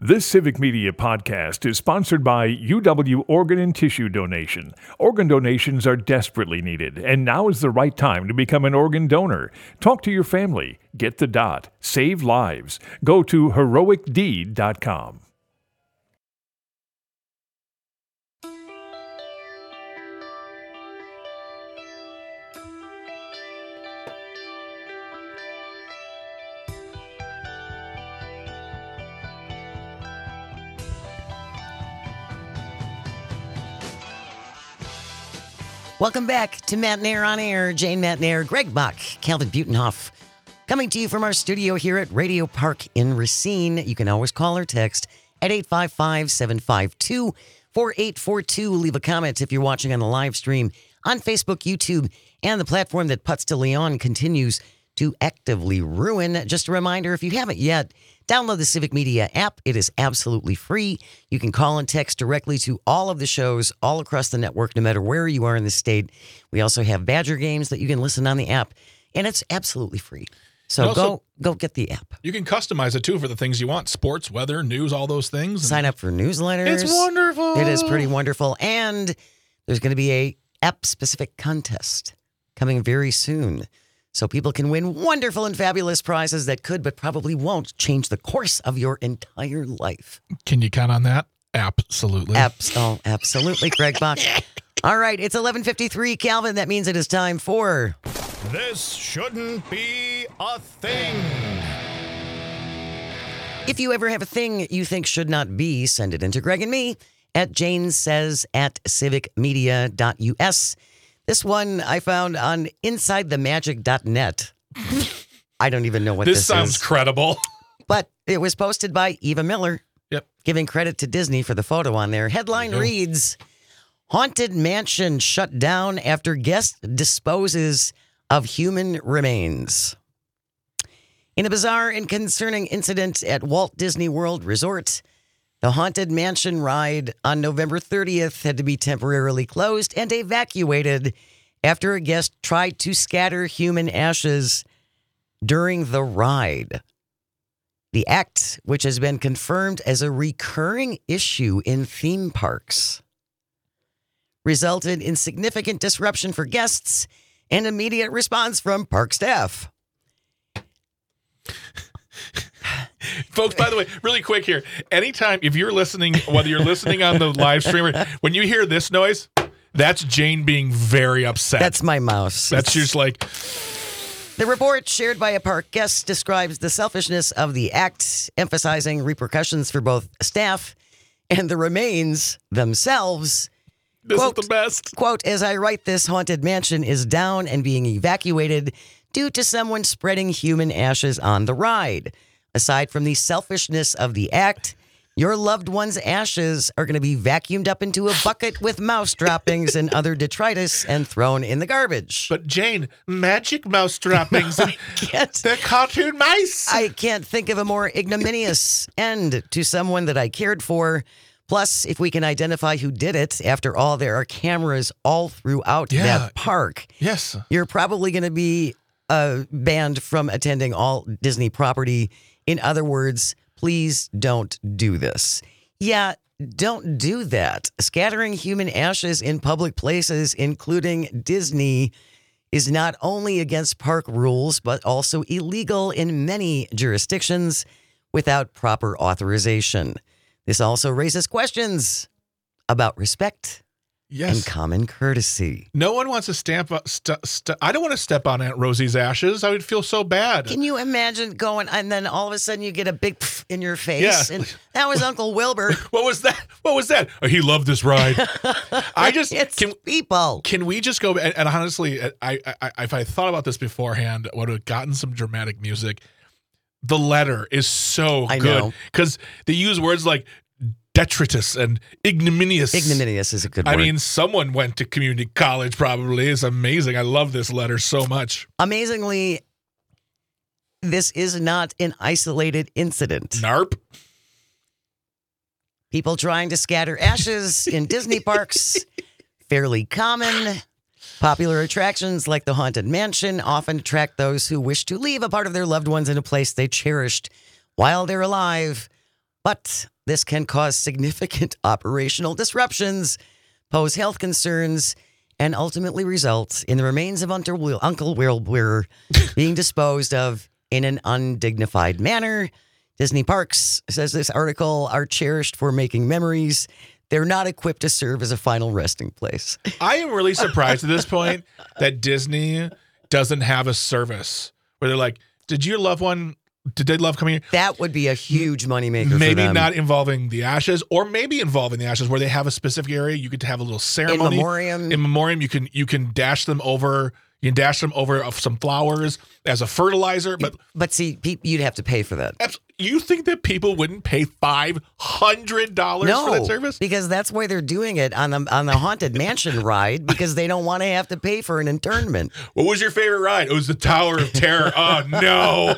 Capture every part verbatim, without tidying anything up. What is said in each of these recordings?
This Civic Media podcast is sponsored by U W Organ and Tissue Donation. Organ donations are desperately needed, and now is the right time to become an organ donor. Talk to your family. Get the dot. Save lives. Go to heroic deed dot com. Welcome back to Matt Nair on Air. Jane Matt Nair, Greg Bach, Calvin Butenhoff, coming to you from our studio here at Radio Park in Racine. You can always call or text at eight five five, seven five two, four eight four two. Leave a comment if you're watching on the live stream on Facebook, YouTube, and the platform that Putz de Leon continues to actively ruin. Just a reminder, if you haven't yet, download the Civic Media app. It is absolutely free. You can call and text directly to all of the shows all across the network, no matter where you are in the state. We also have Badger games that you can listen on the app, and it's absolutely free. So also, go go get the app. You can customize it, too, for the things you want. Sports, weather, news, all those things. Sign up for newsletters. It's wonderful. It is pretty wonderful. And there's going to be a app-specific contest coming very soon. So people can win wonderful and fabulous prizes that could, but probably won't, change the course of your entire life. Can you count on that? Absolutely. Abs- oh, absolutely, Greg Bach. All right, it's eleven fifty-three, Calvin. That means it is time for... This shouldn't be a thing. If you ever have a thing you think should not be, send it in to Greg and me at Jane Says at civic media dot u s. This one I found on inside the magic dot net. I don't even know what this, this sounds is. credible. But it was posted by Eva Miller. Yep. Giving credit to Disney for the photo on there. Headline There reads, Haunted Mansion shut down after guest disposes of human remains. In a bizarre and concerning incident at Walt Disney World Resort, the Haunted Mansion ride on November thirtieth had to be temporarily closed and evacuated after a guest tried to scatter human ashes during the ride. The act, which has been confirmed as a recurring issue in theme parks, resulted in significant disruption for guests and immediate response from park staff. Folks, by the way, really quick here. Anytime, if you're listening, whether you're listening on the live stream or when you hear this noise, that's Jane being very upset. That's my mouse. That's just like... The report shared by a park guest describes the selfishness of the act, emphasizing repercussions for both staff and the remains themselves. This Quote, is the best. Quote, as I write this, Haunted Mansion is down and being evacuated due to someone spreading human ashes on the ride. Aside from the selfishness of the act, your loved one's ashes are going to be vacuumed up into a bucket with mouse droppings and other detritus and thrown in the garbage. But Jane, magic mouse droppings. I can't, They're cartoon mice. I can't think of a more ignominious end to someone that I cared for. Plus, if we can identify who did it, after all, there are cameras all throughout Yeah. that park. Yes. You're probably going to be uh, banned from attending all Disney property. In other words, please don't do this. Yeah, don't do that. Scattering human ashes in public places, including Disney, is not only against park rules, but also illegal in many jurisdictions without proper authorization. This also raises questions about respect Yes. and common courtesy. No one wants to stamp. St- st- I don't want to step on Aunt Rosie's ashes. I would feel so bad. Can you imagine going and then all of a sudden you get a big pff in your face? Yeah. And that was Uncle Wilbur. What was that? What was that? Oh, he loved this ride. I just It's can. people. Can we just go? And, and honestly, I, I, if I thought about this beforehand, I would have gotten some dramatic music. The letter is so I good know. because they use words like detritus and ignominious. Ignominious is a good I word. mean, someone went to community college probably. It's amazing. I love this letter so much. Amazingly, this is not an isolated incident. Narp. People trying to scatter ashes in Disney parks, fairly common. Popular attractions like the Haunted Mansion often attract those who wish to leave a part of their loved ones in a place they cherished while they're alive, But this can cause significant operational disruptions, pose health concerns, and ultimately result in the remains of Uncle Will- Uncle Wilbur being disposed of in an undignified manner. Disney parks, says this article, are cherished for making memories. They're not equipped to serve as a final resting place. I am really surprised at this point that Disney doesn't have a service where they're like, did your loved one, did they love coming here? That would be a huge moneymaker for Maybe them. not involving the ashes, or maybe involving the ashes where they have a specific area. You could have a little ceremony. In memoriam. In memoriam, you can you can dash them over. You can dash them over of some flowers as a fertilizer. But But see, pe- you'd have to pay for that. abs- you think that people wouldn't pay five hundred dollars No, for that service? because that's why they're doing it on the on the Haunted Mansion ride, because they don't want to have to pay for an internment. What was your favorite ride? It was the Tower of Terror. Oh no!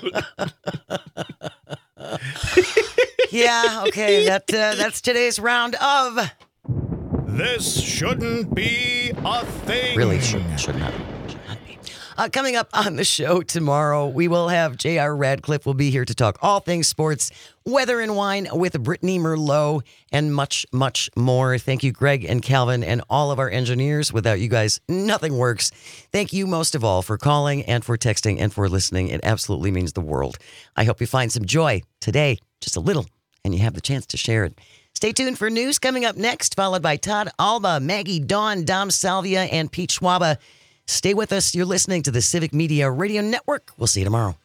Yeah, okay, that uh, that's today's round of This shouldn't be a thing. really should should not should not be. Uh, coming up on the show tomorrow, we will have J R Radcliffe will be here to talk all things sports, weather and wine with Brittany Merlot, and much, much more. Thank you, Greg and Calvin, and all of our engineers. Without you guys, nothing works. Thank you most of all for calling and for texting and for listening. It absolutely means the world. I hope you find some joy today, just a little, and you have the chance to share it. Stay tuned for news coming up next, followed by Todd Alba, Maggie Dawn, Dom Salvia, and Pete Schwaba. Stay with us. You're listening to the Civic Media Radio Network. We'll see you tomorrow.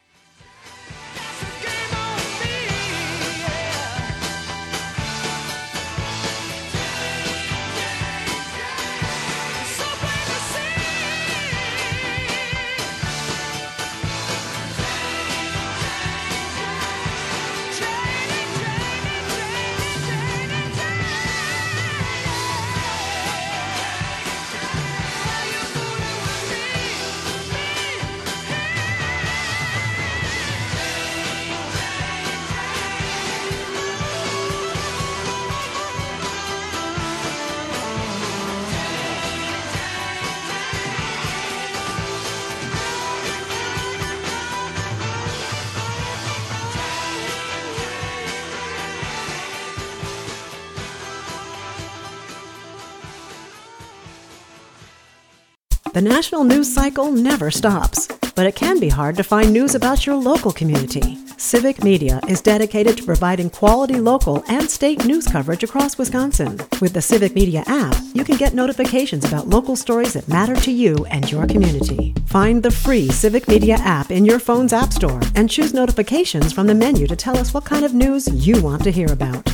The national news cycle never stops, but it can be hard to find news about your local community. Civic Media is dedicated to providing quality local and state news coverage across Wisconsin. With the Civic Media app, you can get notifications about local stories that matter to you and your community. Find the free Civic Media app in your phone's app store and choose notifications from the menu to tell us what kind of news you want to hear about.